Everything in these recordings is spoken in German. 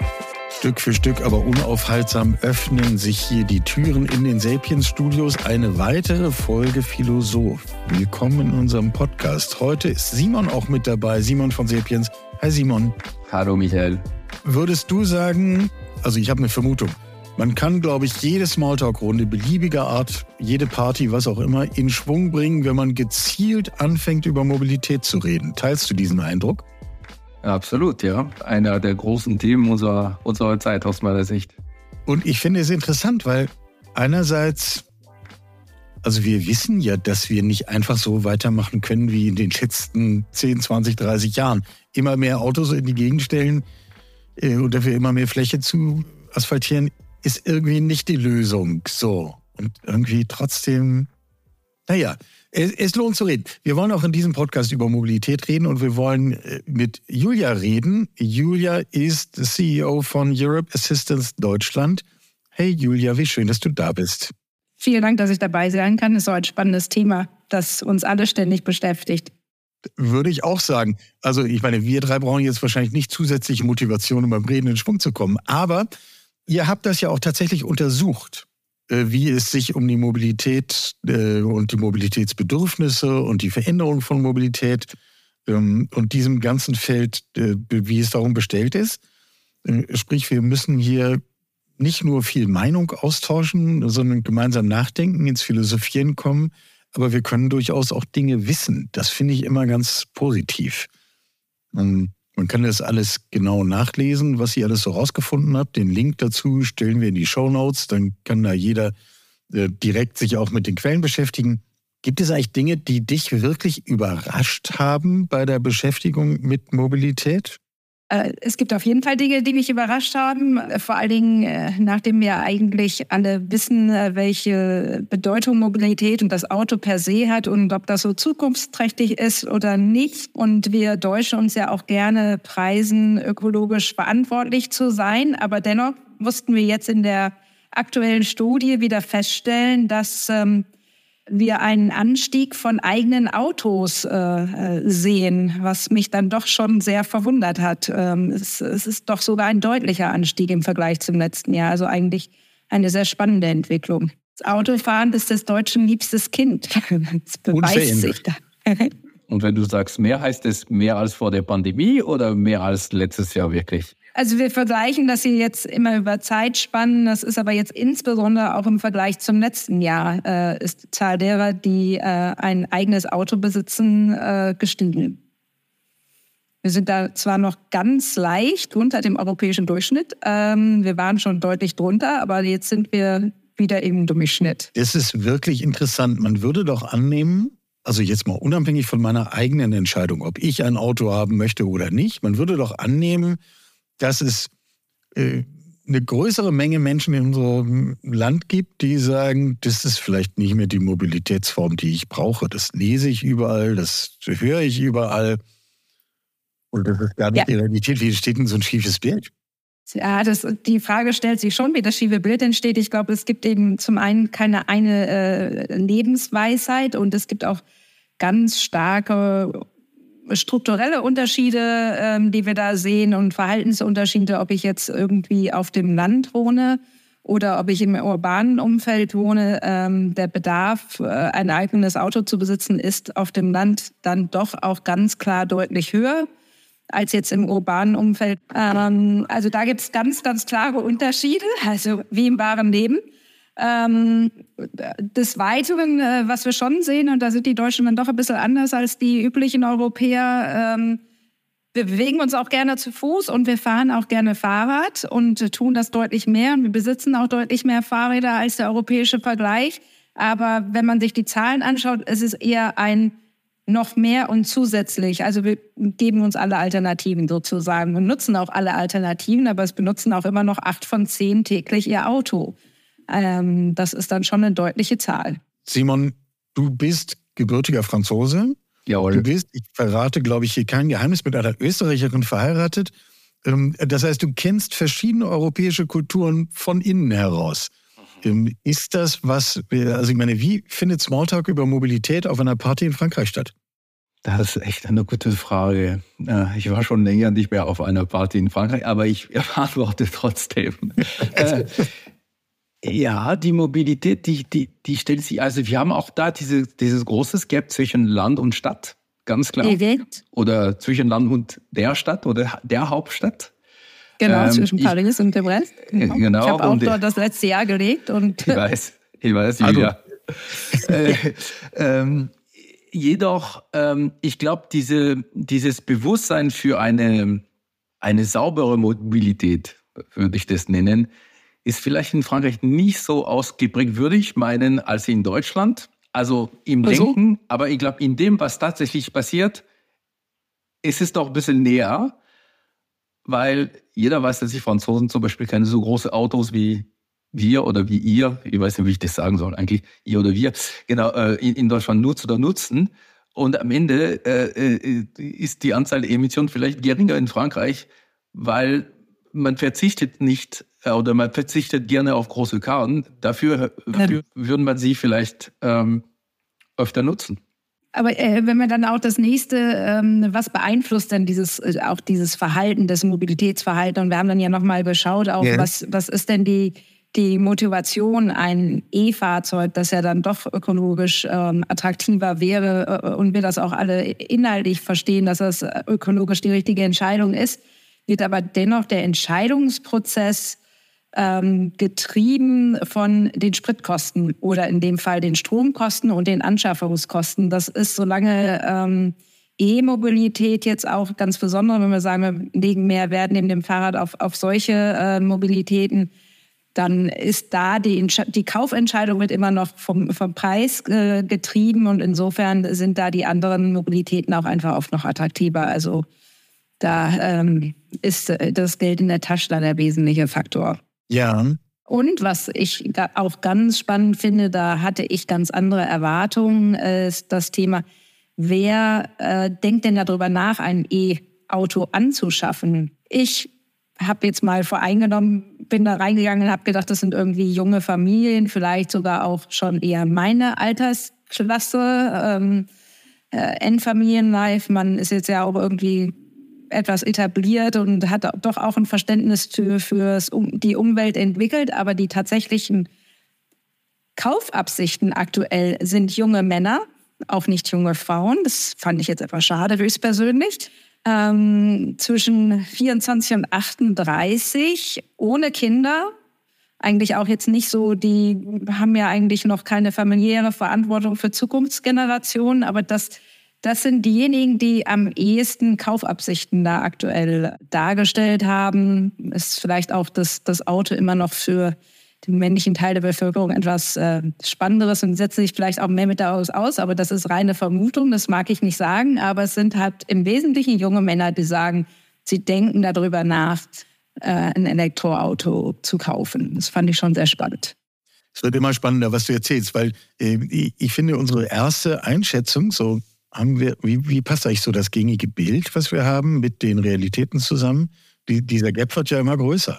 Stück für Stück, aber unaufhaltsam öffnen sich hier die Türen in den Sapiens-Studios. Eine weitere Folge Philosoph. Willkommen in unserem Podcast. Heute ist Simon auch mit dabei, Simon von Sapiens. Hi Simon. Hallo Michael. Würdest du sagen, also ich habe eine Vermutung, man kann, glaube ich, jede Smalltalk-Runde beliebiger Art, jede Party, was auch immer, in Schwung bringen, wenn man gezielt anfängt, über Mobilität zu reden. Teilst du diesen Eindruck? Absolut, ja. Einer der großen Themen unserer Zeit aus meiner Sicht. Und ich finde es interessant, weil einerseits, also wir wissen ja, dass wir nicht einfach so weitermachen können wie in den letzten 10, 20, 30 Jahren. Immer mehr Autos in die Gegend stellen und dafür immer mehr Fläche zu asphaltieren, ist irgendwie nicht die Lösung. So. Und irgendwie trotzdem, naja, es lohnt zu reden. Wir wollen auch in diesem Podcast über Mobilität reden und wir wollen mit Julia reden. Julia ist CEO von Europe Assistance Deutschland. Hey Julia, wie schön, dass du da bist. Vielen Dank, dass ich dabei sein kann. Das ist so ein spannendes Thema, das uns alle ständig beschäftigt. Würde ich auch sagen. Also ich meine, wir drei brauchen jetzt wahrscheinlich nicht zusätzliche Motivation, um beim Reden in Schwung zu kommen. Aber ihr habt das ja auch tatsächlich untersucht, wie es sich um die Mobilität und die Mobilitätsbedürfnisse und die Veränderung von Mobilität und diesem ganzen Feld, wie es darum bestellt ist. Sprich, wir müssen hier nicht nur viel Meinung austauschen, sondern gemeinsam nachdenken, ins Philosophieren kommen, aber wir können durchaus auch Dinge wissen. Das finde ich immer ganz positiv. Man kann das alles genau nachlesen, was ihr alles so rausgefunden habt. Den Link dazu stellen wir in die Shownotes. Dann kann da jeder direkt sich auch mit den Quellen beschäftigen. Gibt es eigentlich Dinge, die dich wirklich überrascht haben bei der Beschäftigung mit Mobilität? Es gibt auf jeden Fall Dinge, die mich überrascht haben. Vor allen Dingen, nachdem wir eigentlich alle wissen, welche Bedeutung Mobilität und das Auto per se hat und ob das so zukunftsträchtig ist oder nicht. Und wir Deutsche uns ja auch gerne preisen, ökologisch verantwortlich zu sein. Aber dennoch mussten wir jetzt in der aktuellen Studie wieder feststellen, dass wir einen Anstieg von eigenen Autos sehen, was mich dann doch schon sehr verwundert hat. Es ist doch sogar ein deutlicher Anstieg im Vergleich zum letzten Jahr. Also eigentlich eine sehr spannende Entwicklung. Das Autofahren ist des Deutschen liebstes Kind. Das beweist sich da. Und wenn du sagst mehr, heißt es mehr als vor der Pandemie oder mehr als letztes Jahr wirklich? Also wir vergleichen das hier jetzt immer über Zeitspannen. Das ist aber jetzt insbesondere auch im Vergleich zum letzten Jahr ist die Zahl derer, die ein eigenes Auto besitzen, gestiegen. Wir sind da zwar noch ganz leicht unter dem europäischen Durchschnitt. Wir waren schon deutlich drunter, aber jetzt sind wir wieder im Durchschnitt. Das ist wirklich interessant. Man würde doch annehmen, also jetzt mal unabhängig von meiner eigenen Entscheidung, ob ich ein Auto haben möchte oder nicht, man würde doch annehmen, dass es eine größere Menge Menschen in unserem Land gibt, die sagen, das ist vielleicht nicht mehr die Mobilitätsform, die ich brauche. Das lese ich überall, das höre ich überall. Und das ist gar nicht die Realität. Wie entsteht denn so ein schiefes Bild? Ja, die Frage stellt sich schon, wie das schiefe Bild entsteht. Ich glaube, es gibt eben zum einen keine eine Lebensweisheit und es gibt auch ganz starke strukturelle Unterschiede, die wir da sehen und Verhaltensunterschiede, ob ich jetzt irgendwie auf dem Land wohne oder ob ich im urbanen Umfeld wohne. Der Bedarf, ein eigenes Auto zu besitzen, ist auf dem Land dann doch auch ganz klar deutlich höher als jetzt im urbanen Umfeld. Also da gibt es ganz, ganz klare Unterschiede, also wie im wahren Leben. Des Weiteren, was wir schon sehen, und da sind die Deutschen dann doch ein bisschen anders als die üblichen Europäer, wir bewegen uns auch gerne zu Fuß und wir fahren auch gerne Fahrrad und tun das deutlich mehr. Und wir besitzen auch deutlich mehr Fahrräder als der europäische Vergleich. Aber wenn man sich die Zahlen anschaut, es ist eher ein noch mehr und zusätzlich. Also wir geben uns alle Alternativen sozusagen und nutzen auch alle Alternativen, aber es benutzen auch immer noch 8 von 10 täglich ihr Auto. Das ist dann schon eine deutliche Zahl. Simon, du bist gebürtiger Franzose. Jawohl. Du bist, ich verrate, glaube ich, hier kein Geheimnis, mit einer Österreicherin verheiratet. Das heißt, du kennst verschiedene europäische Kulturen von innen heraus. Ist das was, also ich meine, wie findet Smalltalk über Mobilität auf einer Party in Frankreich statt? Das ist echt eine gute Frage. Ich war schon länger nicht mehr auf einer Party in Frankreich, aber ich antworte trotzdem. Ja, die Mobilität, die stellt sich, also wir haben auch da dieses große Gap zwischen Land und Stadt, ganz klar. Oder zwischen Land und der Stadt oder der Hauptstadt. Genau, zwischen Paris und dem Rest. Genau. Ich habe auch dort das letzte Jahr gelebt. Und ich weiß, Julia. Jedoch, ich glaube, dieses Bewusstsein für eine saubere Mobilität, würde ich das nennen, ist vielleicht in Frankreich nicht so ausgeprägt, würde ich meinen, als in Deutschland. Also im Denken, aber ich glaube, in dem, was tatsächlich passiert, ist es doch ein bisschen näher, weil jeder weiß, dass die Franzosen zum Beispiel keine so große Autos wie wir oder wie ihr, ich weiß nicht, wie ich das sagen soll eigentlich, ihr oder wir, genau, in Deutschland nutzen. Und am Ende ist die Anzahl der Emissionen vielleicht geringer in Frankreich, weil man verzichtet nicht oder man verzichtet gerne auf große Karren. Dafür würde man sie vielleicht öfter nutzen. Aber wenn man dann auch das nächste, was beeinflusst denn dieses Verhalten, das Mobilitätsverhalten? Und wir haben dann ja nochmal geschaut, auch was ist denn die Motivation, ein E-Fahrzeug, das ja dann doch ökologisch attraktiver wäre und wir das auch alle inhaltlich verstehen, dass das ökologisch die richtige Entscheidung ist, wird aber dennoch der Entscheidungsprozess getrieben von den Spritkosten oder in dem Fall den Stromkosten und den Anschaffungskosten. Das ist, solange E-Mobilität jetzt auch ganz besonders, wenn wir sagen, wir legen mehr Wert neben dem Fahrrad auf solche Mobilitäten, dann ist da die Kaufentscheidung wird immer noch vom Preis getrieben und insofern sind da die anderen Mobilitäten auch einfach oft noch attraktiver. Also da ist das Geld in der Tasche dann der wesentliche Faktor. Ja. Und was ich auch ganz spannend finde, da hatte ich ganz andere Erwartungen, ist das Thema, wer denkt denn darüber nach, ein E-Auto anzuschaffen? Ich habe jetzt mal voreingenommen, bin da reingegangen und habe gedacht, das sind irgendwie junge Familien, vielleicht sogar auch schon eher meine Altersklasse, Endfamilienlife. Man ist jetzt ja auch irgendwie etwas etabliert und hat doch auch ein Verständnis für die Umwelt entwickelt, aber die tatsächlichen Kaufabsichten aktuell sind junge Männer, auch nicht junge Frauen. Das fand ich jetzt etwas schade, höchstpersönlich. Zwischen 24 und 38, ohne Kinder. Eigentlich auch jetzt nicht so, die haben ja eigentlich noch keine familiäre Verantwortung für Zukunftsgenerationen, aber das sind diejenigen, die am ehesten Kaufabsichten da aktuell dargestellt haben. Ist vielleicht auch das Auto immer noch für den männlichen Teil der Bevölkerung etwas Spannenderes und setzt sich vielleicht auch mehr mit daraus aus. Aber das ist reine Vermutung, das mag ich nicht sagen. Aber es sind halt im Wesentlichen junge Männer, die sagen, sie denken darüber nach, ein Elektroauto zu kaufen. Das fand ich schon sehr spannend. Es wird immer spannender, was du erzählst, weil ich finde, unsere erste Einschätzung, so haben wir, wie passt eigentlich so das gängige Bild, was wir haben, mit den Realitäten zusammen? Dieser Gap wird ja immer größer.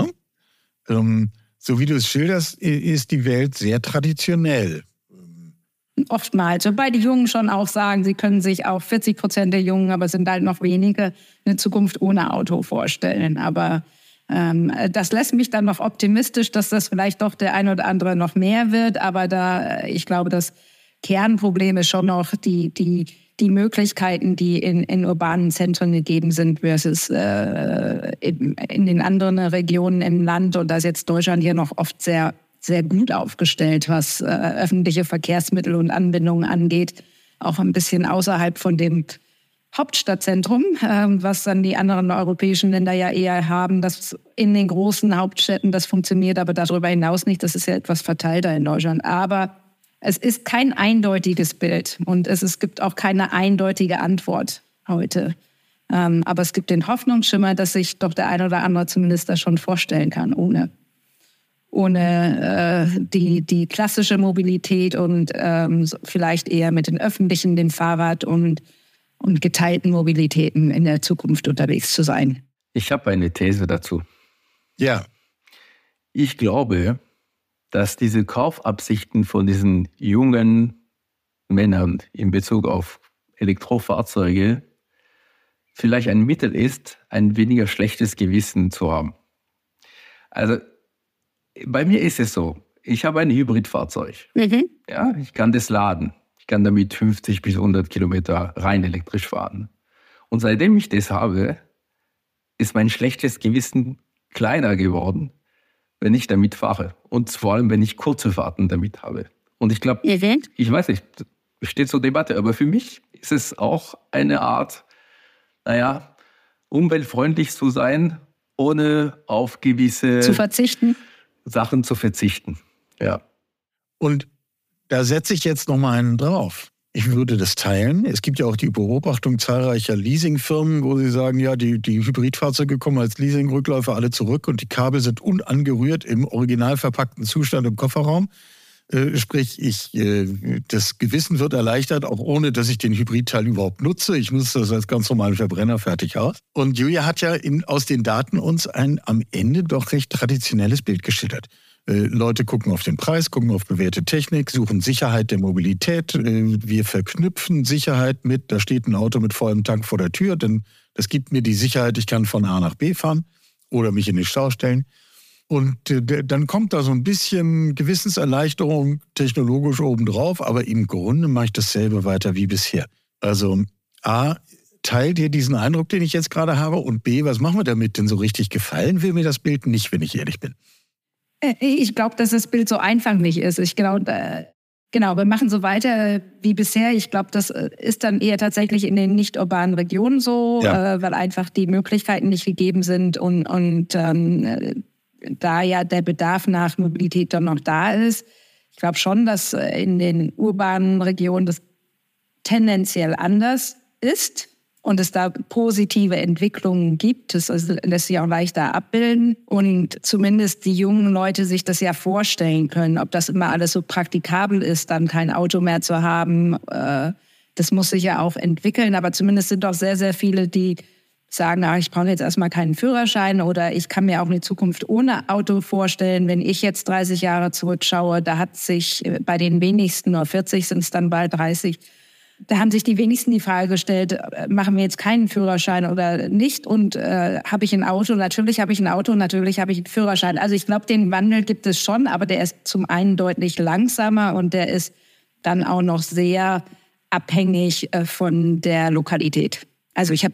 Ne? So wie du es schilderst, ist die Welt sehr traditionell. Oftmals. Wobei die Jungen schon auch sagen, sie können sich auch 40% der Jungen, aber es sind halt noch wenige, eine Zukunft ohne Auto vorstellen. Aber das lässt mich dann noch optimistisch, dass das vielleicht doch der ein oder andere noch mehr wird. Aber ich glaube, das Kernproblem ist schon noch die Möglichkeiten, die in urbanen Zentren gegeben sind versus in den anderen Regionen im Land. Und da ist jetzt Deutschland hier noch oft sehr, sehr gut aufgestellt, was öffentliche Verkehrsmittel und Anbindungen angeht. Auch ein bisschen außerhalb von dem Hauptstadtzentrum, was dann die anderen europäischen Länder ja eher haben, dass in den großen Hauptstädten das funktioniert, aber darüber hinaus nicht. Das ist ja etwas verteilter in Deutschland. Aber es ist kein eindeutiges Bild und es gibt auch keine eindeutige Antwort heute. Aber es gibt den Hoffnungsschimmer, dass sich doch der ein oder andere zumindest das schon vorstellen kann, ohne die klassische Mobilität und vielleicht eher mit den öffentlichen, dem Fahrrad und geteilten Mobilitäten in der Zukunft unterwegs zu sein. Ich habe eine These dazu. Ja. Ich glaube, dass diese Kaufabsichten von diesen jungen Männern in Bezug auf Elektrofahrzeuge vielleicht ein Mittel ist, ein weniger schlechtes Gewissen zu haben. Also bei mir ist es so, ich habe ein Hybridfahrzeug. Ja, ich kann das laden. Ich kann damit 50 bis 100 Kilometer rein elektrisch fahren. Und seitdem ich das habe, ist mein schlechtes Gewissen kleiner geworden, wenn ich damit fahre. Und vor allem, wenn ich kurze Fahrten damit habe. Und ich glaube, ich weiß nicht, steht zur Debatte, aber für mich ist es auch eine Art, umweltfreundlich zu sein, ohne auf gewisse Sachen zu verzichten. Ja. Und da setze ich jetzt noch mal einen drauf. Ich würde das teilen. Es gibt ja auch die Beobachtung zahlreicher Leasingfirmen, wo sie sagen, ja, die Hybridfahrzeuge kommen als Leasingrückläufer alle zurück und die Kabel sind unangerührt im original verpackten Zustand im Kofferraum. Sprich, das Gewissen wird erleichtert, auch ohne, dass ich den Hybridteil überhaupt nutze. Ich nutze das als ganz normalen Verbrenner fertig aus. Und Julia hat ja aus den Daten uns ein am Ende doch recht traditionelles Bild geschildert. Leute gucken auf den Preis, gucken auf bewährte Technik, suchen Sicherheit der Mobilität. Wir verknüpfen Sicherheit mit, da steht ein Auto mit vollem Tank vor der Tür, denn das gibt mir die Sicherheit, ich kann von A nach B fahren oder mich in den Stau stellen. Und dann kommt da so ein bisschen Gewissenserleichterung technologisch obendrauf, aber im Grunde mache ich dasselbe weiter wie bisher. Also A, teilt ihr diesen Eindruck, den ich jetzt gerade habe? Und B, was machen wir damit? Denn so richtig gefallen will mir das Bild nicht, wenn ich ehrlich bin. Ich glaube, dass das Bild so einfach nicht ist. Ich glaube, wir machen so weiter wie bisher. Ich glaube, das ist dann eher tatsächlich in den nicht-urbanen Regionen so, weil einfach die Möglichkeiten nicht gegeben sind und da ja der Bedarf nach Mobilität dann noch da ist. Ich glaube schon, dass in den urbanen Regionen das tendenziell anders ist und es da positive Entwicklungen gibt. Das lässt sich auch leichter abbilden und zumindest die jungen Leute sich das ja vorstellen können. Ob das immer alles so praktikabel ist, dann kein Auto mehr zu haben, das muss sich ja auch entwickeln. Aber zumindest sind doch sehr, sehr viele, die sagen, ich brauche jetzt erstmal keinen Führerschein oder ich kann mir auch eine Zukunft ohne Auto vorstellen. Wenn ich jetzt 30 Jahre zurückschaue, da hat sich bei den wenigsten, oder 40 sind es dann bald 30, da haben sich die wenigsten die Frage gestellt, machen wir jetzt keinen Führerschein oder nicht? Und habe ich ein Auto? Natürlich habe ich ein Auto, natürlich habe ich einen Führerschein. Also ich glaube, den Wandel gibt es schon, aber der ist zum einen deutlich langsamer und der ist dann auch noch sehr abhängig von der Lokalität. Also ich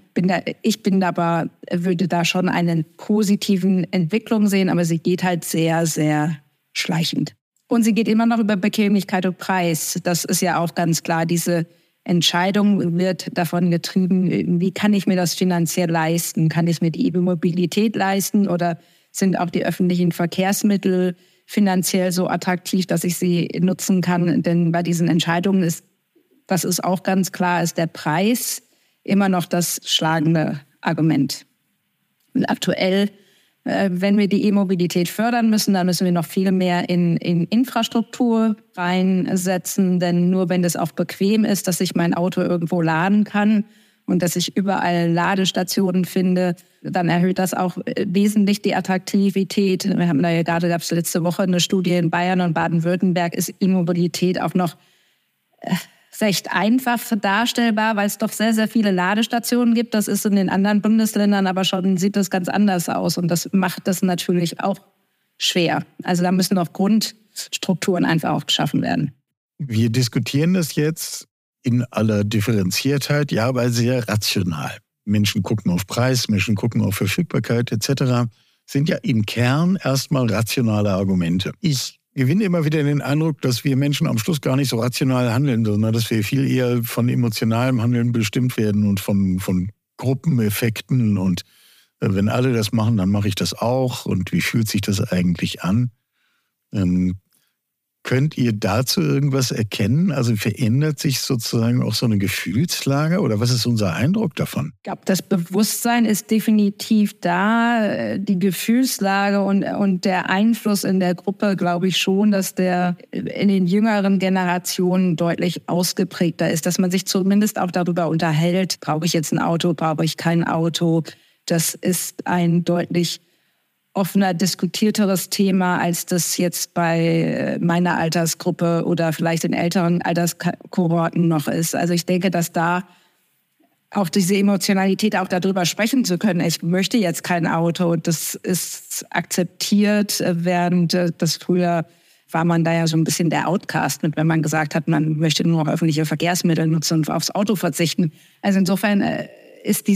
würde da schon eine positiven Entwicklung sehen, aber sie geht halt sehr, sehr schleichend. Und sie geht immer noch über Bequemlichkeit und Preis. Das ist ja auch ganz klar. Diese Entscheidung wird davon getrieben, wie kann ich mir das finanziell leisten? Kann ich mir die E-Mobilität leisten oder sind auch die öffentlichen Verkehrsmittel finanziell so attraktiv, dass ich sie nutzen kann? Denn bei diesen Entscheidungen das ist auch ganz klar, ist der Preis immer noch das schlagende Argument. Und aktuell, wenn wir die E-Mobilität fördern müssen, dann müssen wir noch viel mehr in Infrastruktur reinsetzen. Denn nur wenn das auch bequem ist, dass ich mein Auto irgendwo laden kann und dass ich überall Ladestationen finde, dann erhöht das auch wesentlich die Attraktivität. Wir haben gab es letzte Woche eine Studie in Bayern und Baden-Württemberg, ist E-Mobilität auch noch recht einfach darstellbar, weil es doch sehr, sehr viele Ladestationen gibt. Das ist in den anderen Bundesländern aber schon, sieht das ganz anders aus. Und das macht das natürlich auch schwer. Also da müssen noch Grundstrukturen einfach auch geschaffen werden. Wir diskutieren das jetzt in aller Differenziertheit, ja, aber sehr rational. Menschen gucken auf Preis, Menschen gucken auf Verfügbarkeit etc. Sind ja im Kern erstmal rationale Argumente. Ich gewinne immer wieder den Eindruck, dass wir Menschen am Schluss gar nicht so rational handeln, sondern dass wir viel eher von emotionalem Handeln bestimmt werden und von Gruppeneffekten. Und wenn alle das machen, dann mache ich das auch. Und wie fühlt sich das eigentlich an? Könnt ihr dazu irgendwas erkennen? Also verändert sich sozusagen auch so eine Gefühlslage oder was ist unser Eindruck davon? Ich glaube, das Bewusstsein ist definitiv da. Die Gefühlslage und der Einfluss in der Gruppe, glaube ich schon, dass der in den jüngeren Generationen deutlich ausgeprägter ist. Dass man sich zumindest auch darüber unterhält, brauche ich jetzt ein Auto, brauche ich kein Auto. Das ist ein deutlich offener diskutierteres Thema, als das jetzt bei meiner Altersgruppe oder vielleicht in älteren Alterskohorten noch ist. Also ich denke, dass da auch diese Emotionalität, auch darüber sprechen zu können, ich möchte jetzt kein Auto, das ist akzeptiert, während das früher war man da ja so ein bisschen der Outcast mit, wenn man gesagt hat, man möchte nur noch öffentliche Verkehrsmittel nutzen und aufs Auto verzichten. Also insofern ist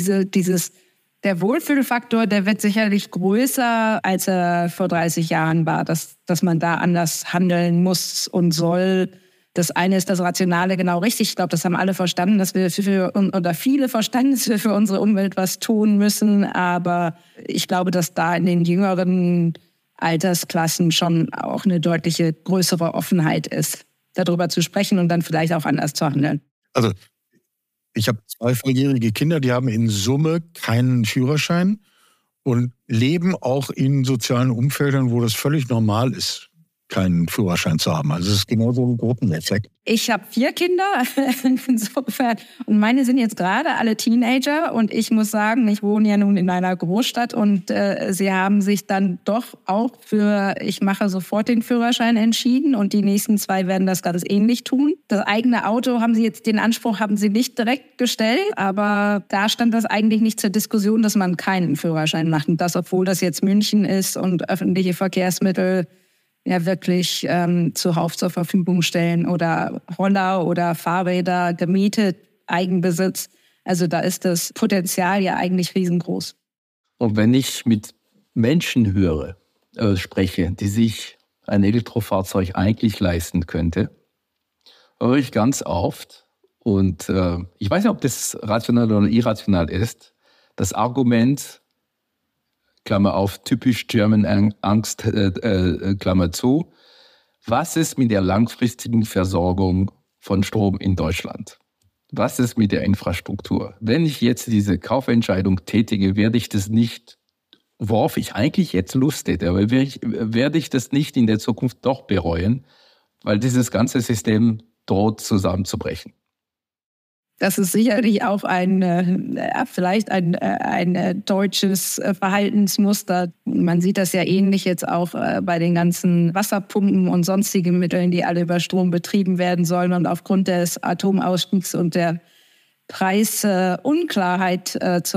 der Wohlfühlfaktor, der wird sicherlich größer, als er vor 30 Jahren war, dass man da anders handeln muss und soll. Das eine ist das Rationale, genau richtig. Ich glaube, das haben alle verstanden, dass wir viele verstanden, dass wir für unsere Umwelt was tun müssen. Aber ich glaube, dass da in den jüngeren Altersklassen schon auch eine deutliche größere Offenheit ist, darüber zu sprechen und dann vielleicht auch anders zu handeln. Also ich habe 2 volljährige Kinder, die haben in Summe keinen Führerschein und leben auch in sozialen Umfeldern, wo das völlig normal ist, keinen Führerschein zu haben. Also es ist genau so ein Gruppeneffekt. Ich habe 4 Kinder, insofern, und meine sind jetzt gerade alle Teenager und ich muss sagen, ich wohne ja nun in einer Großstadt und sie haben sich dann doch auch für, ich mache sofort den Führerschein entschieden und die nächsten 2 werden das ganz ähnlich tun. Das eigene Auto haben sie jetzt, den Anspruch haben sie nicht direkt gestellt, aber da stand das eigentlich nicht zur Diskussion, dass man keinen Führerschein macht und das, obwohl das jetzt München ist und öffentliche Verkehrsmittel ja wirklich zuhauf zur Verfügung stellen oder Roller oder Fahrräder gemietet, Eigenbesitz. Also da ist das Potenzial ja eigentlich riesengroß. Und wenn ich mit Menschen spreche, die sich ein Elektrofahrzeug eigentlich leisten könnte, höre ich ganz oft, und ich weiß nicht, ob das rational oder irrational ist, das Argument, Klammer auf, typisch German Angst, Klammer zu. Was ist mit der langfristigen Versorgung von Strom in Deutschland? Was ist mit der Infrastruktur? Wenn ich jetzt diese Kaufentscheidung tätige, werde ich das nicht, worauf ich eigentlich jetzt Lust hätte, aber werde ich das nicht in der Zukunft doch bereuen, weil dieses ganze System droht zusammenzubrechen. Das ist sicherlich auch vielleicht ein deutsches Verhaltensmuster. Man sieht das ja ähnlich jetzt auch bei den ganzen Wasserpumpen und sonstigen Mitteln, die alle über Strom betrieben werden sollen. Und aufgrund des Atomausstiegs und der Preisunklarheit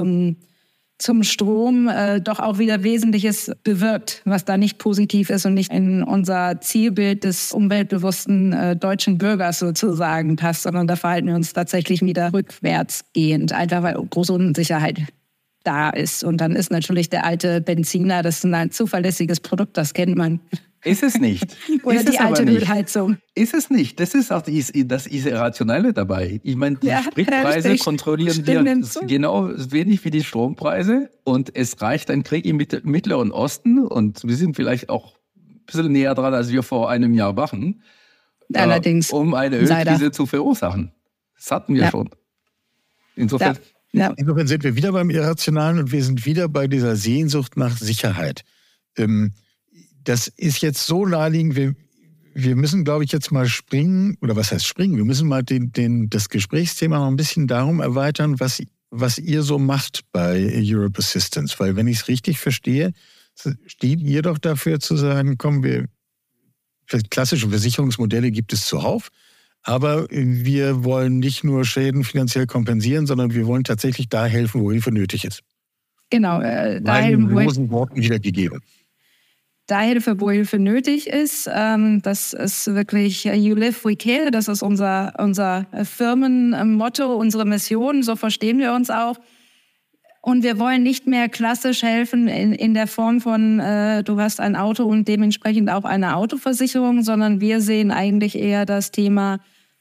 zum Strom doch auch wieder Wesentliches bewirkt, was da nicht positiv ist und nicht in unser Zielbild des umweltbewussten deutschen Bürgers sozusagen passt, sondern da verhalten wir uns tatsächlich wieder rückwärtsgehend, einfach weil große Unsicherheit da ist. Und dann ist natürlich der alte Benziner, das ist ein zuverlässiges Produkt, das kennt man. Ist es nicht. Oder ist die alte Ölheizung. Ist es nicht. Das ist auch das Irrationale dabei. Ich meine, die Spritpreise kontrollieren wir genau wenig wie die Strompreise. Und es reicht ein Krieg im Mittleren Osten. Und wir sind vielleicht auch ein bisschen näher dran, als wir vor einem Jahr waren. Allerdings. Um eine Ölkrise zu verursachen. Das hatten wir schon. Insofern. Ja. Insofern sind wir wieder beim Irrationalen und wir sind wieder bei dieser Sehnsucht nach Sicherheit. Das ist jetzt so naheliegend, wir müssen, glaube ich, jetzt mal springen, oder was heißt springen? Wir müssen mal das Gesprächsthema noch ein bisschen darum erweitern, was ihr so macht bei Europe Assistance. Weil wenn ich es richtig verstehe, steht ihr doch dafür zu sagen, komm, klassische Versicherungsmodelle gibt es zuhauf, aber wir wollen nicht nur Schäden finanziell kompensieren, sondern wir wollen tatsächlich da helfen, wo Hilfe nötig ist. Genau. Da helfen, in losen Worten wiedergegeben. Da Hilfe, wo Hilfe nötig ist. Das ist wirklich You Live, We Care. Das ist unser Firmenmotto, unsere Mission. So verstehen wir uns auch. Und wir wollen nicht mehr klassisch helfen in der Form von, du hast ein Auto und dementsprechend auch eine Autoversicherung, sondern wir sehen eigentlich eher das Thema,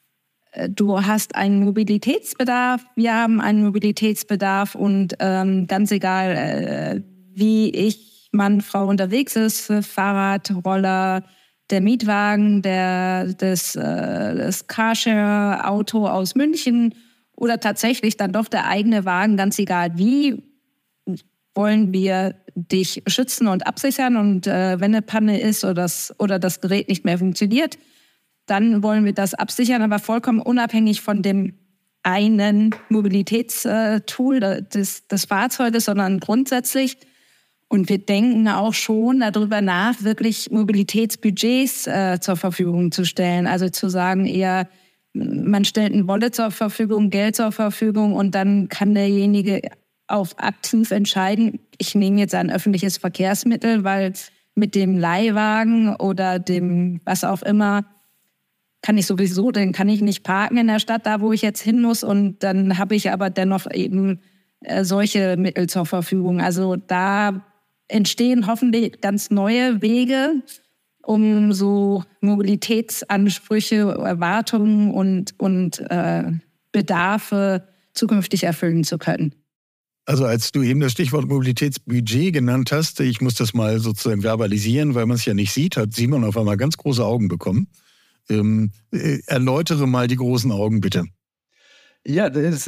du hast einen Mobilitätsbedarf, wir haben einen Mobilitätsbedarf und ganz egal, wie Mann, Frau unterwegs ist, Fahrrad, Roller, der Mietwagen, das Carshare-Auto aus München oder tatsächlich dann doch der eigene Wagen, ganz egal wie, wollen wir dich schützen und absichern. Und wenn eine Panne ist oder das Gerät nicht mehr funktioniert, dann wollen wir das absichern, aber vollkommen unabhängig von dem einen Mobilitätstool des Fahrzeuges, sondern grundsätzlich. Und wir denken auch schon darüber nach, wirklich Mobilitätsbudgets zur Verfügung zu stellen. Also zu sagen eher, man stellt ein Wallet zur Verfügung, Geld zur Verfügung und dann kann derjenige auch aktiv entscheiden, ich nehme jetzt ein öffentliches Verkehrsmittel, weil mit dem Leihwagen oder dem was auch immer kann ich sowieso, dann kann ich nicht parken in der Stadt, da wo ich jetzt hin muss. Und dann habe ich aber dennoch eben solche Mittel zur Verfügung. Also da entstehen hoffentlich ganz neue Wege, um so Mobilitätsansprüche, Erwartungen und Bedarfe zukünftig erfüllen zu können. Also als du eben das Stichwort Mobilitätsbudget genannt hast, ich muss das mal sozusagen verbalisieren, weil man es ja nicht sieht, hat Simon auf einmal ganz große Augen bekommen. Erläutere mal die großen Augen, bitte. Ja,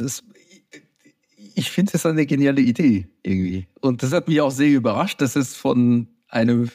ich finde es eine geniale Idee irgendwie. Und das hat mich auch sehr überrascht, dass es von einem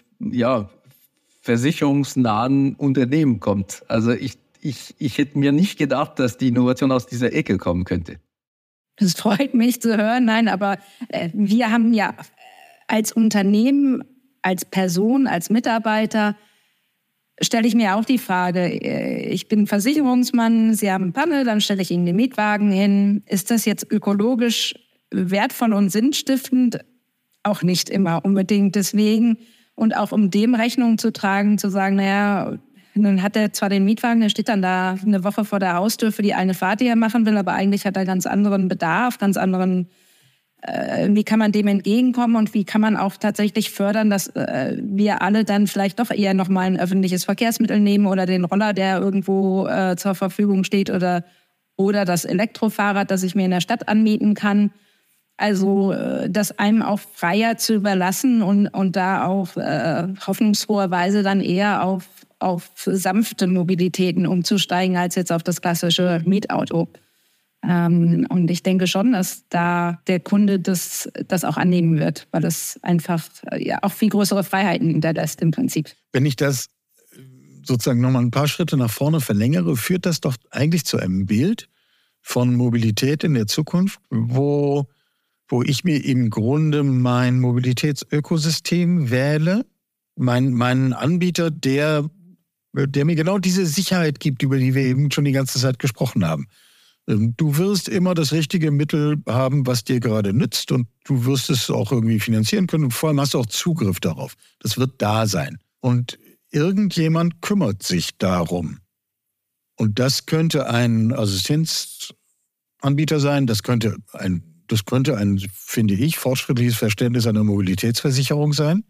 versicherungsnahen Unternehmen kommt. Also ich hätte mir nicht gedacht, dass die Innovation aus dieser Ecke kommen könnte. Das freut mich zu hören. Nein, aber wir haben ja als Unternehmen, als Person, als Mitarbeiter, stelle ich mir auch die Frage, ich bin Versicherungsmann, Sie haben einen Panel, dann stelle ich Ihnen den Mietwagen hin. Ist das jetzt ökologisch wertvoll und sinnstiftend? Auch nicht immer unbedingt. Deswegen, und auch um dem Rechnung zu tragen, zu sagen, naja, nun hat er zwar den Mietwagen, der steht dann da eine Woche vor der Haustür für die eine Fahrt, die er machen will, aber eigentlich hat er ganz anderen Bedarf, ganz anderen, wie kann man dem entgegenkommen und wie kann man auch tatsächlich fördern, dass wir alle dann vielleicht doch eher nochmal ein öffentliches Verkehrsmittel nehmen oder den Roller, der irgendwo zur Verfügung steht oder das Elektrofahrrad, das ich mir in der Stadt anmieten kann. Also das einem auch freier zu überlassen und da auch hoffnungsfroherweise dann eher auf sanfte Mobilitäten umzusteigen, als jetzt auf das klassische Mietauto. Und ich denke schon, dass da der Kunde das auch annehmen wird, weil es einfach auch viel größere Freiheiten hinterlässt im Prinzip. Wenn ich das sozusagen nochmal ein paar Schritte nach vorne verlängere, führt das doch eigentlich zu einem Bild von Mobilität in der Zukunft, wo ich mir im Grunde mein Mobilitätsökosystem wähle, meinen Anbieter, der mir genau diese Sicherheit gibt, über die wir eben schon die ganze Zeit gesprochen haben. Du wirst immer das richtige Mittel haben, was dir gerade nützt und du wirst es auch irgendwie finanzieren können und vor allem hast du auch Zugriff darauf. Das wird da sein. Und irgendjemand kümmert sich darum. Und das könnte ein Assistenzanbieter sein, das könnte ein, finde ich, fortschrittliches Verständnis einer Mobilitätsversicherung sein.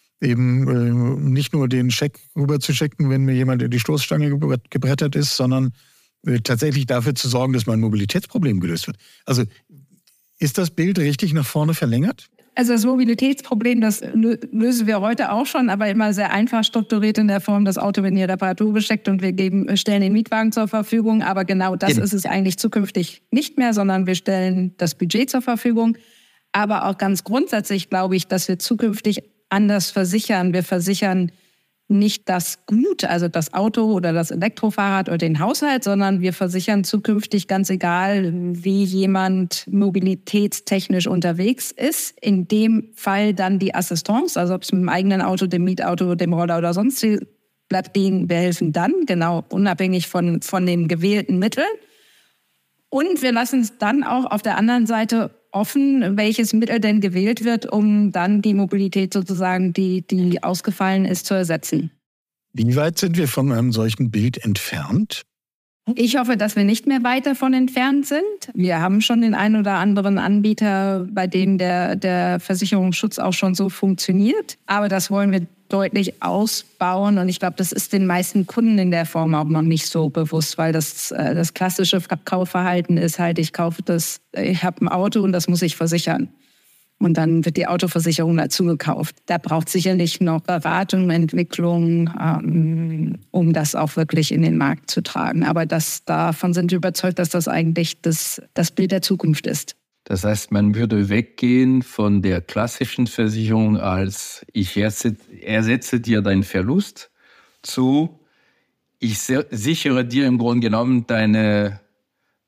Eben nicht nur den Scheck rüberzuschicken, wenn mir jemand in die Stoßstange gebrettert ist, sondern tatsächlich dafür zu sorgen, dass mein Mobilitätsproblem gelöst wird. Also ist das Bild richtig nach vorne verlängert? Also das Mobilitätsproblem, das lösen wir heute auch schon, aber immer sehr einfach strukturiert in der Form, das Auto wird in die Reparatur gesteckt und wir stellen den Mietwagen zur Verfügung. Aber genau das ist es eigentlich zukünftig nicht mehr, sondern wir stellen das Budget zur Verfügung. Aber auch ganz grundsätzlich glaube ich, dass wir zukünftig anders versichern. Wir versichern nicht das Gut, also das Auto oder das Elektrofahrrad oder den Haushalt, sondern wir versichern zukünftig ganz egal, wie jemand mobilitätstechnisch unterwegs ist. In dem Fall dann die Assistance, also ob es mit dem eigenen Auto, dem Mietauto, dem Roller oder sonst bleibt liegen, wir helfen dann, genau, unabhängig von den gewählten Mitteln. Und wir lassen es dann auch auf der anderen Seite offen, welches Mittel denn gewählt wird, um dann die Mobilität sozusagen, die ausgefallen ist, zu ersetzen. Wie weit sind wir von einem solchen Bild entfernt? Ich hoffe, dass wir nicht mehr weit davon entfernt sind. Wir haben schon den einen oder anderen Anbieter, bei dem der Versicherungsschutz auch schon so funktioniert. Aber das wollen wir deutlich ausbauen. Und ich glaube, das ist den meisten Kunden in der Form auch noch nicht so bewusst, weil das klassische Kaufverhalten ist halt, ich habe ein Auto und das muss ich versichern. Und dann wird die Autoversicherung dazu gekauft. Da braucht sicherlich noch Beratung, Entwicklung, um das auch wirklich in den Markt zu tragen. Aber davon sind wir überzeugt, dass das eigentlich das Bild der Zukunft ist. Das heißt, man würde weggehen von der klassischen Versicherung als ich ersetze dir deinen Verlust zu ich sichere dir im Grunde genommen deine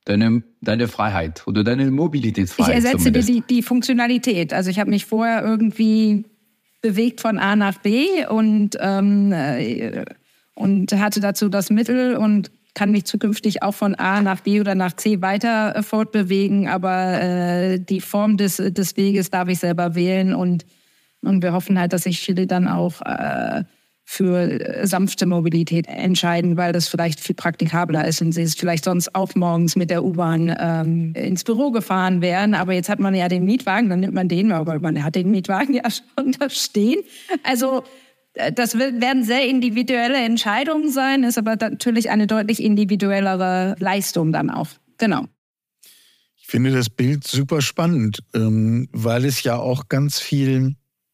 deine Freiheit oder deine Mobilitätsfreiheit. Ich ersetze die Funktionalität. Also ich habe mich vorher irgendwie bewegt von A nach B und hatte dazu das Mittel und kann mich zukünftig auch von A nach B oder nach C weiter fortbewegen. Aber die Form des Weges darf ich selber wählen und wir hoffen halt, dass sich viele dann auch für sanfte Mobilität entscheiden, weil das vielleicht viel praktikabler ist und sie es vielleicht sonst auch morgens mit der U-Bahn ins Büro gefahren wären. Aber jetzt hat man ja den Mietwagen, dann nimmt man den, aber man hat den Mietwagen ja schon da stehen. Also das werden sehr individuelle Entscheidungen sein, ist aber natürlich eine deutlich individuellere Leistung dann auch. Genau. Ich finde das Bild super spannend, weil es ja auch ganz viel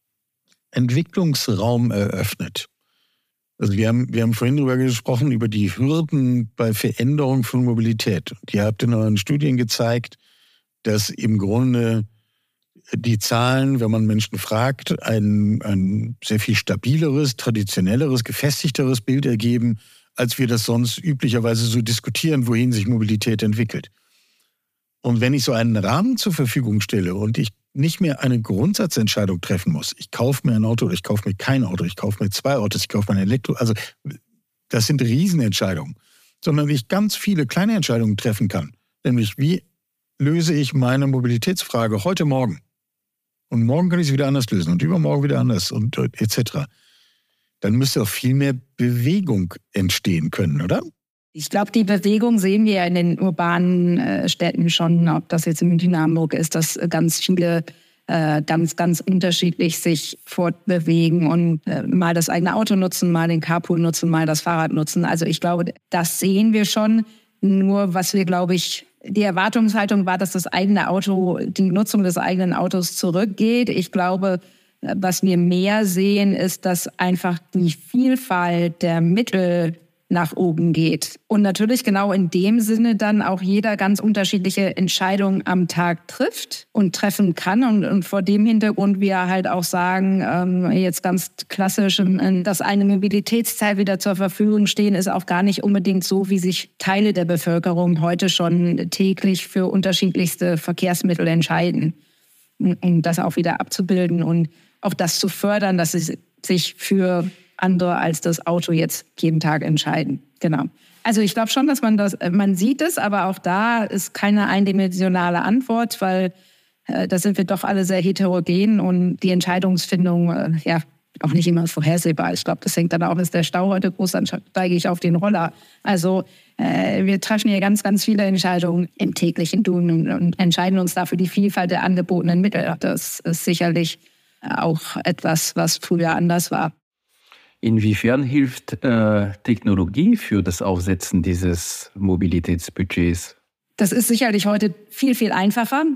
Entwicklungsraum eröffnet. Also wir haben vorhin darüber gesprochen, über die Hürden bei Veränderung von Mobilität. Und ihr habt in euren Studien gezeigt, dass im Grunde die Zahlen, wenn man Menschen fragt, ein sehr viel stabileres, traditionelleres, gefestigteres Bild ergeben, als wir das sonst üblicherweise so diskutieren, wohin sich Mobilität entwickelt. Und wenn ich so einen Rahmen zur Verfügung stelle und ich nicht mehr eine Grundsatzentscheidung treffen muss, ich kaufe mir ein Auto oder ich kaufe mir kein Auto, ich kaufe mir 2 Autos, ich kaufe mir ein Elektro, also das sind Riesenentscheidungen, sondern ich ganz viele kleine Entscheidungen treffen kann. Nämlich, wie löse ich meine Mobilitätsfrage heute Morgen? Und morgen kann ich es wieder anders lösen und übermorgen wieder anders und etc. Dann müsste auch viel mehr Bewegung entstehen können, oder? Ich glaube, die Bewegung sehen wir ja in den urbanen Städten schon, ob das jetzt in München, Hamburg ist, dass ganz viele ganz unterschiedlich sich fortbewegen und mal das eigene Auto nutzen, mal den Carpool nutzen, mal das Fahrrad nutzen. Also ich glaube, das sehen wir schon. Nur was wir, glaube ich, die Erwartungshaltung war, dass das eigene Auto, die Nutzung des eigenen Autos zurückgeht. Ich glaube, was wir mehr sehen, ist, dass einfach die Vielfalt der Mittel nach oben geht. Und natürlich genau in dem Sinne dann auch jeder ganz unterschiedliche Entscheidungen am Tag trifft und treffen kann. Und vor dem Hintergrund wir halt auch sagen, jetzt ganz klassisch, dass eine Mobilitätsteil wieder zur Verfügung stehen, ist auch gar nicht unbedingt so, wie sich Teile der Bevölkerung heute schon täglich für unterschiedlichste Verkehrsmittel entscheiden. Um das auch wieder abzubilden und auch das zu fördern, dass sie sich für andere als das Auto jetzt jeden Tag entscheiden. Genau. Also ich glaube schon, dass man sieht es, aber auch da ist keine eindimensionale Antwort, weil da sind wir doch alle sehr heterogen und die Entscheidungsfindung auch nicht immer vorhersehbar. Ich glaube, das hängt dann auch, ist der Stau heute groß, dann steige ich auf den Roller. Also wir treffen hier ganz, ganz viele Entscheidungen im täglichen Tun und entscheiden uns dafür die Vielfalt der angebotenen Mittel. Das ist sicherlich auch etwas, was früher anders war. Inwiefern hilft Technologie für das Aufsetzen dieses Mobilitätsbudgets? Das ist sicherlich heute viel, viel einfacher.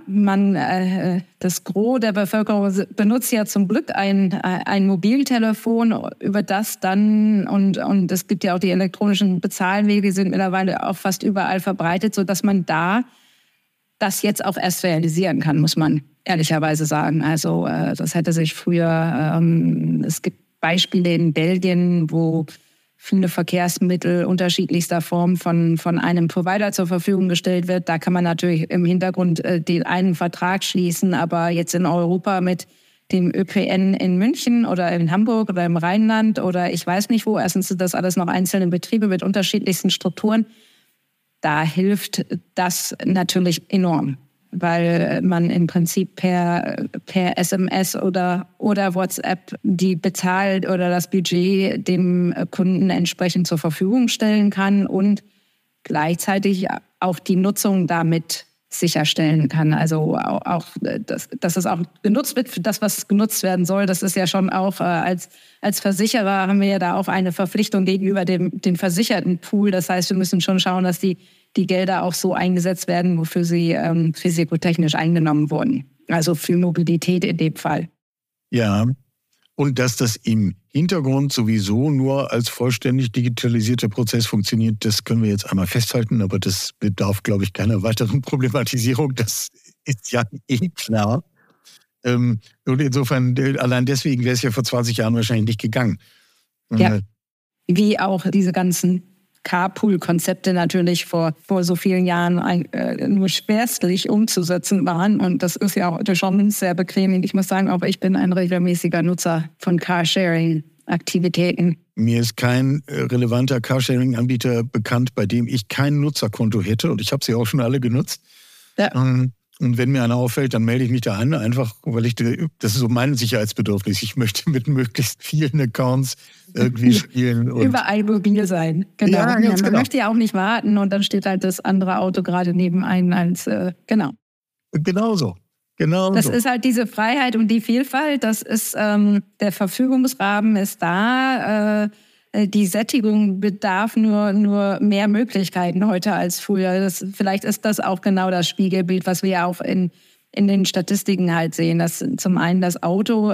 Das Gros der Bevölkerung benutzt ja zum Glück ein Mobiltelefon, über das dann, und es gibt ja auch die elektronischen Bezahlwege, die sind mittlerweile auch fast überall verbreitet, sodass man da das jetzt auch erst realisieren kann, muss man ehrlicherweise sagen. Also das hätte sich früher, es gibt Beispiele in Belgien, wo viele Verkehrsmittel unterschiedlichster Form von einem Provider zur Verfügung gestellt wird. Da kann man natürlich im Hintergrund den einen Vertrag schließen, aber jetzt in Europa mit dem ÖPN in München oder in Hamburg oder im Rheinland oder ich weiß nicht wo, erstens sind das alles noch einzelne Betriebe mit unterschiedlichsten Strukturen. Da hilft das natürlich enorm, weil man im Prinzip per SMS oder WhatsApp die bezahlt oder das Budget dem Kunden entsprechend zur Verfügung stellen kann und gleichzeitig auch die Nutzung damit sicherstellen kann. Also auch dass es auch genutzt wird für das, was genutzt werden soll. Das ist ja schon auch als Versicherer haben wir ja da auch eine Verpflichtung gegenüber dem versicherten Pool. Das heißt, wir müssen schon schauen, dass die Gelder auch so eingesetzt werden, wofür sie physikotechnisch eingenommen wurden. Also für Mobilität in dem Fall. Ja, und dass das im Hintergrund sowieso nur als vollständig digitalisierter Prozess funktioniert, das können wir jetzt einmal festhalten, aber das bedarf, glaube ich, keiner weiteren Problematisierung. Das ist ja eh klar. Und insofern, allein deswegen wäre es ja vor 20 Jahren wahrscheinlich nicht gegangen. Ja, wie auch diese ganzen Carpool-Konzepte natürlich vor so vielen Jahren nur schwerstlich umzusetzen waren. Und das ist ja heute schon sehr bequem. Und ich muss sagen, auch ich bin ein regelmäßiger Nutzer von Carsharing-Aktivitäten. Mir ist kein relevanter Carsharing-Anbieter bekannt, bei dem ich kein Nutzerkonto hätte. Und ich habe sie auch schon alle genutzt. Ja. Und wenn mir einer auffällt, dann melde ich mich da an, einfach, weil das ist so mein Sicherheitsbedürfnis. Ich möchte mit möglichst vielen Accounts irgendwie spielen. Und überall mobil sein. Genau. Ja, ganz Man genau. möchte ja auch nicht warten und dann steht halt das andere Auto gerade neben einem als, genau. Genauso. Das ist halt diese Freiheit und die Vielfalt, das ist, der Verfügungsrahmen ist da, die Sättigung bedarf nur mehr Möglichkeiten heute als früher. Vielleicht ist das auch genau das Spiegelbild, was wir auch in den Statistiken halt sehen. Dass zum einen das Auto,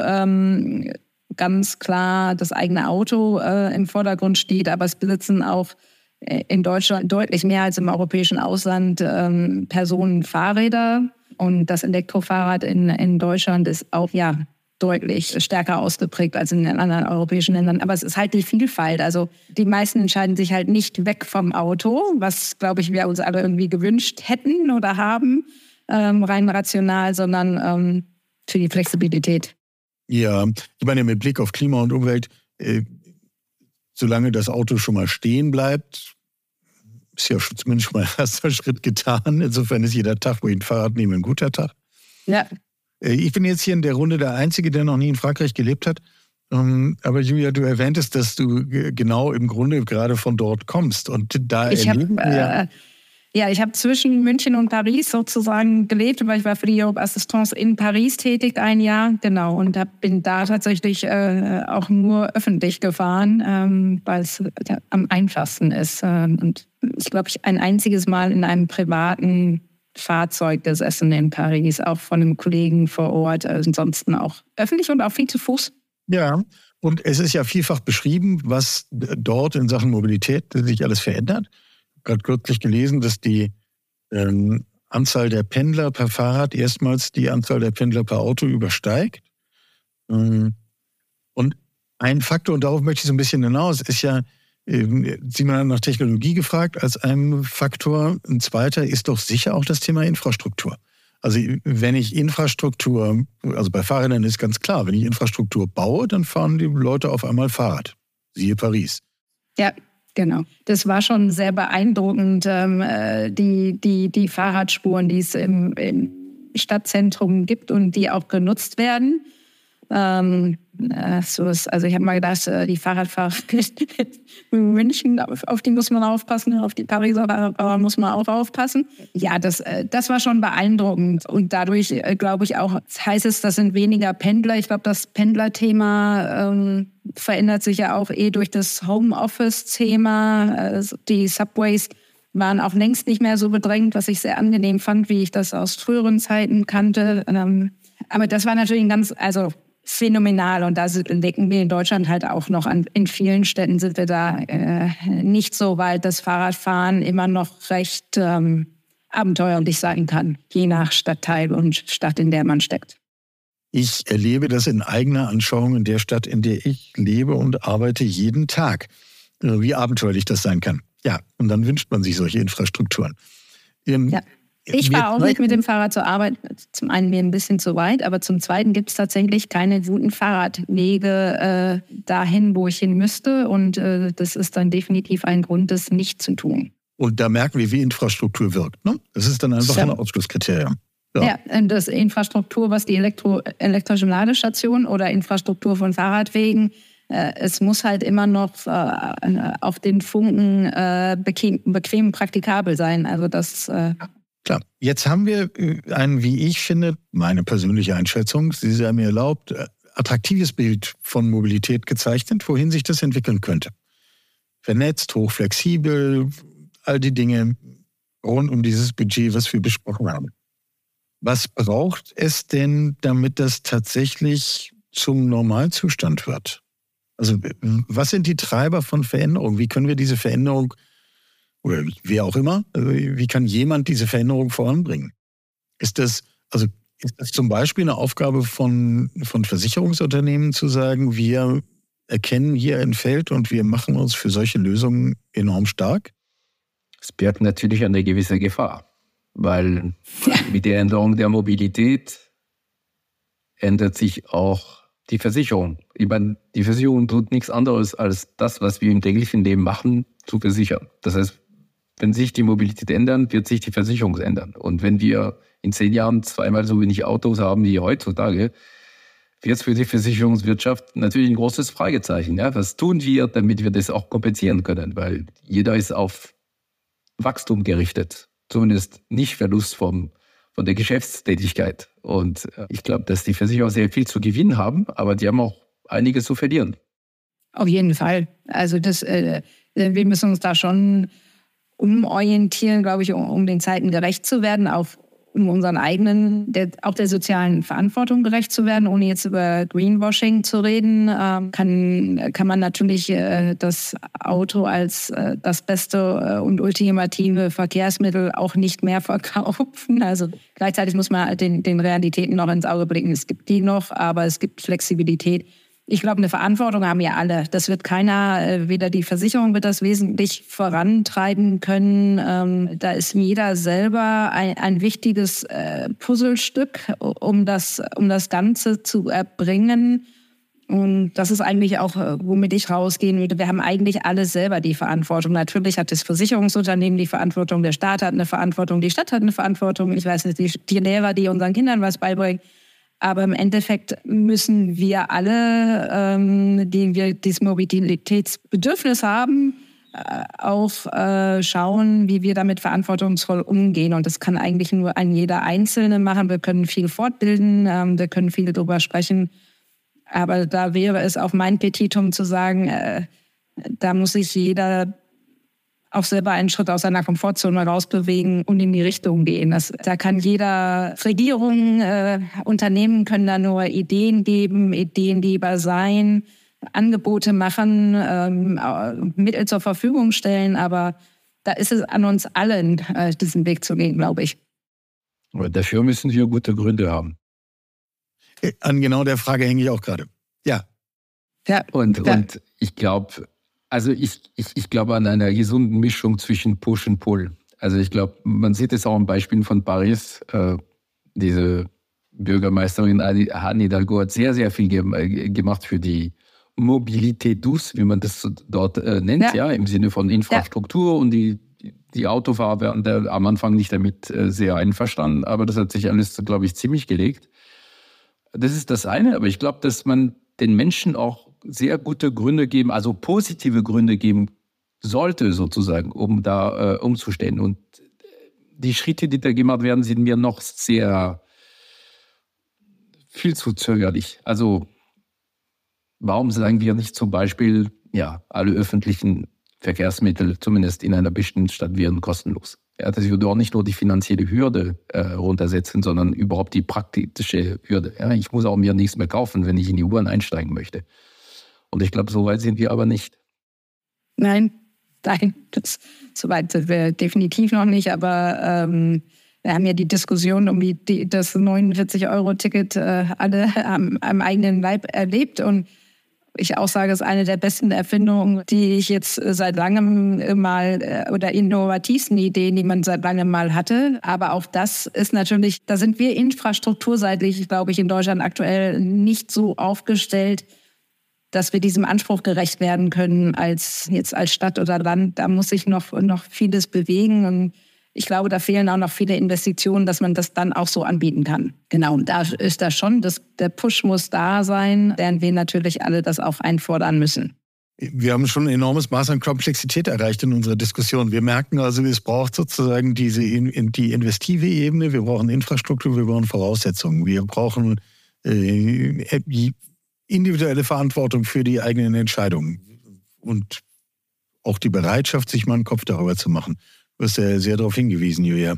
ganz klar das eigene Auto im Vordergrund steht, aber es besitzen auch in Deutschland deutlich mehr als im europäischen Ausland Personen Fahrräder. Und das Elektrofahrrad in Deutschland ist auch deutlich stärker ausgeprägt als in den anderen europäischen Ländern. Aber es ist halt die Vielfalt. Also die meisten entscheiden sich halt nicht weg vom Auto, was, glaube ich, wir uns alle irgendwie gewünscht hätten oder haben, rein rational, sondern für die Flexibilität. Ja, ich meine, mit Blick auf Klima und Umwelt, solange das Auto schon mal stehen bleibt, ist ja zumindest schon mal ein erster Schritt getan. Insofern ist jeder Tag, wo ich ein Fahrrad nehme, ein guter Tag. Ja. Ich bin jetzt hier in der Runde der Einzige, der noch nie in Frankreich gelebt hat. Aber Julia, du erwähntest, dass du genau im Grunde gerade von dort kommst. Und da ich habe zwischen München und Paris sozusagen gelebt, weil ich war für die Europe Assistance in Paris tätig ein Jahr, genau. Und bin da tatsächlich auch nur öffentlich gefahren, weil es am einfachsten ist. Und ich glaube, ein einziges Mal in einem privaten Fahrzeug gesessen in Paris, auch von einem Kollegen vor Ort, ansonsten auch öffentlich und auch viel zu Fuß. Ja, und es ist ja vielfach beschrieben, was dort in Sachen Mobilität sich alles verändert. Ich habe gerade kürzlich gelesen, dass die Anzahl der Pendler per Fahrrad erstmals die Anzahl der Pendler per Auto übersteigt. Und ein Faktor, und darauf möchte ich so ein bisschen hinaus, ist ja, Simon hat nach Technologie gefragt als einem Faktor. Ein zweiter ist doch sicher auch das Thema Infrastruktur. Also wenn ich Infrastruktur, also bei Fahrrädern ist ganz klar, wenn ich Infrastruktur baue, dann fahren die Leute auf einmal Fahrrad. Siehe Paris. Ja, genau. Das war schon sehr beeindruckend, die Fahrradspuren, die es im Stadtzentrum gibt und die auch genutzt werden. Also ich habe mal gedacht, die Fahrradfahrer in München, auf die muss man aufpassen, auf die Pariser Fahrradfahrer muss man auch aufpassen. Ja, das war schon beeindruckend. Und dadurch glaube ich auch, heißt es, das sind weniger Pendler. Ich glaube, das Pendlerthema verändert sich ja auch durch das Homeoffice-Thema. Die Subways waren auch längst nicht mehr so bedrängt, was ich sehr angenehm fand, wie ich das aus früheren Zeiten kannte. Aber das war natürlich phänomenal. Und da denken wir in Deutschland halt auch noch an, in vielen Städten sind wir da nicht so weit, dass Fahrradfahren immer noch recht abenteuerlich sein kann, je nach Stadtteil und Stadt, in der man steckt. Ich erlebe das in eigener Anschauung in der Stadt, in der ich lebe und arbeite, jeden Tag. Wie abenteuerlich das sein kann. Ja, und dann wünscht man sich solche Infrastrukturen. Ja. Ich fahre auch nicht mit dem Fahrrad zur Arbeit. Zum einen mir ein bisschen zu weit, aber zum Zweiten gibt es tatsächlich keine guten Fahrradwege dahin, wo ich hin müsste. Und das ist dann definitiv ein Grund, das nicht zu tun. Und da merken wir, wie Infrastruktur wirkt. Ne? Das ist dann einfach ein Ausschlusskriterium. Ja, und das Infrastruktur, was die elektrische Ladestation oder Infrastruktur von Fahrradwegen, es muss halt immer noch auf den Funken bequem praktikabel sein. Also das... Klar, jetzt haben wir ein, wie ich finde, meine persönliche Einschätzung, Sie haben mir erlaubt, attraktives Bild von Mobilität gezeichnet, wohin sich das entwickeln könnte. Vernetzt, hochflexibel, all die Dinge rund um dieses Budget, was wir besprochen haben. Was braucht es denn, damit das tatsächlich zum Normalzustand wird? Also was sind die Treiber von Veränderung? Wie können wir diese Veränderung, oder wer auch immer, wie kann jemand diese Veränderung voranbringen? Ist das zum Beispiel eine Aufgabe von Versicherungsunternehmen zu sagen, wir erkennen hier ein Feld und wir machen uns für solche Lösungen enorm stark? Es birgt natürlich eine gewisse Gefahr, weil mit der Änderung der Mobilität ändert sich auch die Versicherung. Ich meine, die Versicherung tut nichts anderes, als das, was wir im täglichen Leben machen, zu versichern. Das heißt, wenn sich die Mobilität ändert, wird sich die Versicherung ändern. Und wenn wir in 10 Jahren zweimal so wenig Autos haben wie heutzutage, wird es für die Versicherungswirtschaft natürlich ein großes Fragezeichen. Ja? Was tun wir, damit wir das auch kompensieren können? Weil jeder ist auf Wachstum gerichtet, zumindest nicht Verlust von der Geschäftstätigkeit. Und ich glaube, dass die Versicherer sehr viel zu gewinnen haben, aber die haben auch einiges zu verlieren. Auf jeden Fall. Also wir müssen uns da schon umorientieren, glaube ich, um den Zeiten gerecht zu werden, um unseren eigenen, auch der sozialen Verantwortung gerecht zu werden, ohne jetzt über Greenwashing zu reden, kann man natürlich das Auto als das beste und ultimative Verkehrsmittel auch nicht mehr verkaufen. Also gleichzeitig muss man den Realitäten noch ins Auge blicken. Es gibt die noch, aber es gibt Flexibilität. Ich glaube, eine Verantwortung haben ja alle. Das wird keiner, weder die Versicherung wird das wesentlich vorantreiben können. Da ist jeder selber ein wichtiges Puzzlestück, um das Ganze zu erbringen. Und das ist eigentlich auch, womit ich rausgehen würde. Wir haben eigentlich alle selber die Verantwortung. Natürlich hat das Versicherungsunternehmen die Verantwortung, der Staat hat eine Verantwortung, die Stadt hat eine Verantwortung. Ich weiß nicht, die Lehrer, die unseren Kindern was beibringen. Aber im Endeffekt müssen wir alle, die wir dieses Mobilitätsbedürfnis haben, auch schauen, wie wir damit verantwortungsvoll umgehen. Und das kann eigentlich nur jeder Einzelne machen. Wir können viel fortbilden, wir können viel darüber sprechen. Aber da wäre es auch mein Petitum zu sagen, da muss sich jeder auch selber einen Schritt aus seiner Komfortzone rausbewegen und in die Richtung gehen. Da kann jeder Regierung, Unternehmen können da nur Ideen geben, Ideengeber sein, Angebote machen, Mittel zur Verfügung stellen. Aber da ist es an uns allen, diesen Weg zu gehen, glaube ich. Aber dafür müssen wir gute Gründe haben. An genau der Frage hänge ich auch gerade. Ja. Und ich glaube, ich glaube an einer gesunden Mischung zwischen Push und Pull. Also ich glaube, man sieht es auch am Beispiel von Paris. Diese Bürgermeisterin Anne Hidalgo hat sehr, sehr viel gemacht für die Mobilität douce, wie man das dort nennt, ja, im Sinne von Infrastruktur. Ja. Und die Autofahrer waren am Anfang nicht damit sehr einverstanden, aber das hat sich alles, glaube ich, ziemlich gelegt. Das ist das eine, aber ich glaube, dass man den Menschen auch sehr gute Gründe geben, also positive Gründe geben sollte sozusagen, um da umzustellen. Und die Schritte, die da gemacht werden, sind mir noch sehr viel zu zögerlich. Also warum sagen wir nicht zum Beispiel, ja, alle öffentlichen Verkehrsmittel, zumindest in einer bestimmten Stadt, werden kostenlos? Ja, das würde auch nicht nur die finanzielle Hürde runtersetzen, sondern überhaupt die praktische Hürde. Ja, ich muss auch mir nichts mehr kaufen, wenn ich in die U-Bahn einsteigen möchte. Und ich glaube, so weit sind wir aber nicht. Nein, so weit sind wir definitiv noch nicht. Aber wir haben ja die Diskussion um das 49-Euro-Ticket alle am eigenen Leib erlebt. Und ich auch sage, es ist eine der besten Erfindungen, die ich jetzt seit langem mal, oder innovativsten Ideen, die man seit langem mal hatte. Aber auch das ist natürlich, da sind wir infrastrukturseitig, glaube ich, in Deutschland aktuell nicht so aufgestellt, dass wir diesem Anspruch gerecht werden können als Stadt oder Land. Da muss sich noch vieles bewegen. Und ich glaube, da fehlen auch noch viele Investitionen, dass man das dann auch so anbieten kann. Genau, und da ist das schon, der Push muss da sein, während wir natürlich alle das auch einfordern müssen. Wir haben schon ein enormes Maß an Komplexität erreicht in unserer Diskussion. Wir merken also, es braucht sozusagen die investive Ebene, wir brauchen Infrastruktur, wir brauchen Voraussetzungen, wir brauchen individuelle Verantwortung für die eigenen Entscheidungen und auch die Bereitschaft, sich mal einen Kopf darüber zu machen. Du hast ja sehr darauf hingewiesen, Julia.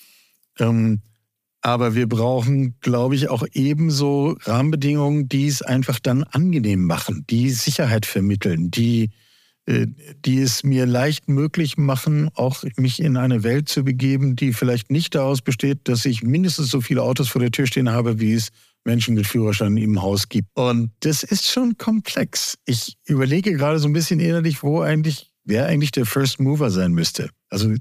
Aber wir brauchen, glaube ich, auch ebenso Rahmenbedingungen, die es einfach dann angenehm machen, die Sicherheit vermitteln, die es mir leicht möglich machen, auch mich in eine Welt zu begeben, die vielleicht nicht daraus besteht, dass ich mindestens so viele Autos vor der Tür stehen habe, wie es Menschen mit Führerschein im Haus gibt. Und das ist schon komplex. Ich überlege gerade so ein bisschen innerlich, wer eigentlich der First Mover sein müsste. Also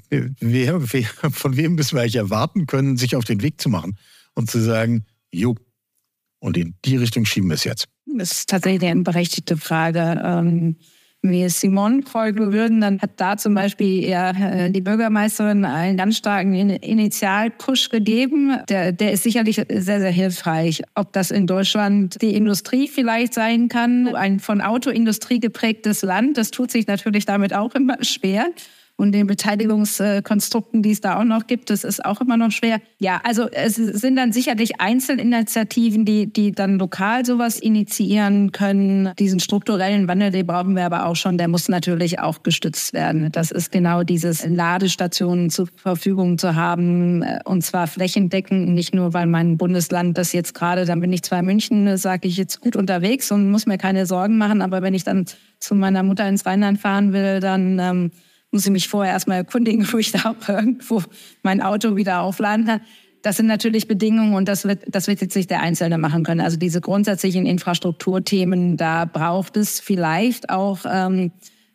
von wem müssen wir eigentlich erwarten können, sich auf den Weg zu machen und zu sagen, und in die Richtung schieben wir es jetzt. Das ist tatsächlich eine berechtigte Frage. Wie es Simon folgen würden, dann hat da zum Beispiel die Bürgermeisterin einen ganz starken Initialpush gegeben. Der ist sicherlich sehr, sehr hilfreich. Ob das in Deutschland die Industrie vielleicht sein kann, ein von Autoindustrie geprägtes Land, das tut sich natürlich damit auch immer schwer. Und den Beteiligungskonstrukten, die es da auch noch gibt, das ist auch immer noch schwer. Ja, also es sind dann sicherlich Einzelinitiativen, die dann lokal sowas initiieren können. Diesen strukturellen Wandel, den brauchen wir aber auch schon. Der muss natürlich auch gestützt werden. Das ist genau dieses Ladestationen zur Verfügung zu haben. Und zwar flächendeckend, nicht nur, weil mein Bundesland das jetzt gerade, dann bin ich zwar in München, sage ich jetzt gut unterwegs und muss mir keine Sorgen machen. Aber wenn ich dann zu meiner Mutter ins Rheinland fahren will, dann muss ich mich vorher erstmal erkundigen, wo ich da auch irgendwo mein Auto wieder aufladen kann. Das sind natürlich Bedingungen und das wird jetzt nicht der Einzelne machen können. Also diese grundsätzlichen Infrastrukturthemen, da braucht es vielleicht auch ein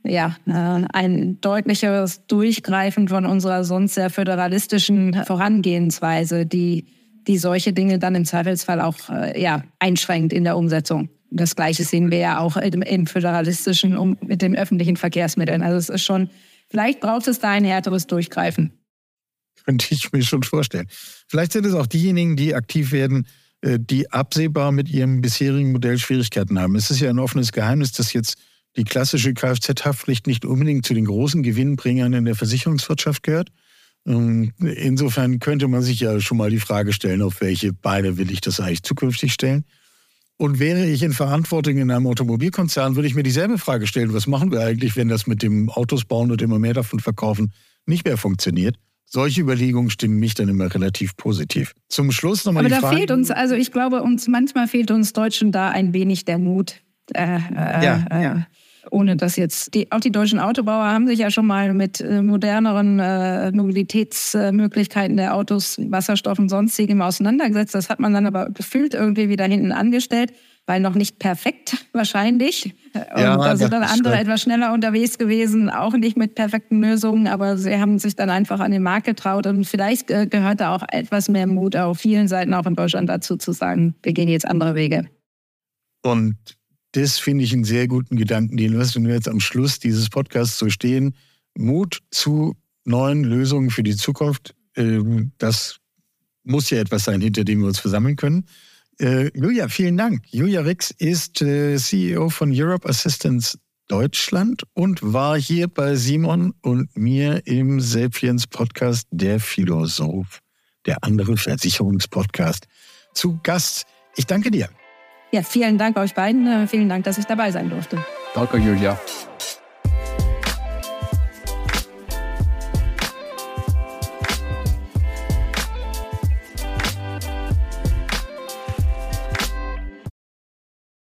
deutlicheres Durchgreifen von unserer sonst sehr föderalistischen Vorangehensweise, die solche Dinge dann im Zweifelsfall auch einschränkt in der Umsetzung. Das Gleiche sehen wir ja auch im föderalistischen mit den öffentlichen Verkehrsmitteln. Also es ist schon, vielleicht braucht es da ein härteres Durchgreifen. Könnte ich mir schon vorstellen. Vielleicht sind es auch diejenigen, die aktiv werden, die absehbar mit ihrem bisherigen Modell Schwierigkeiten haben. Es ist ja ein offenes Geheimnis, dass jetzt die klassische Kfz-Haftpflicht nicht unbedingt zu den großen Gewinnbringern in der Versicherungswirtschaft gehört. Insofern könnte man sich ja schon mal die Frage stellen, auf welche Beine will ich das eigentlich zukünftig stellen. Und wäre ich in Verantwortung in einem Automobilkonzern, würde ich mir dieselbe Frage stellen, was machen wir eigentlich, wenn das mit dem Autos bauen und immer mehr davon verkaufen nicht mehr funktioniert? Solche Überlegungen stimmen mich dann immer relativ positiv. Zum Schluss nochmal die Frage. Aber da fehlt uns, also ich glaube, manchmal fehlt uns Deutschen da ein wenig der Mut. Ohne dass jetzt, auch die deutschen Autobauer haben sich ja schon mal mit moderneren Mobilitätsmöglichkeiten der Autos, Wasserstoff und sonstigem auseinandergesetzt. Das hat man dann aber gefühlt irgendwie wieder hinten angestellt, weil noch nicht perfekt wahrscheinlich. Und da sind dann andere etwas schneller unterwegs gewesen, auch nicht mit perfekten Lösungen, aber sie haben sich dann einfach an den Markt getraut und vielleicht gehört da auch etwas mehr Mut auf vielen Seiten, auch in Deutschland, dazu zu sagen, wir gehen jetzt andere Wege. Und das finde ich einen sehr guten Gedanken, den lassen wir jetzt am Schluss dieses Podcasts so stehen. Mut zu neuen Lösungen für die Zukunft. Das muss ja etwas sein, hinter dem wir uns versammeln können. Julia, vielen Dank. Julia Rix ist CEO von Europe Assistance Deutschland und war hier bei Simon und mir im Sapiens-Podcast Der Philosoph, der andere Versicherungspodcast, zu Gast. Ich danke dir. Ja, vielen Dank euch beiden. Vielen Dank, dass ich dabei sein durfte. Danke, Julia.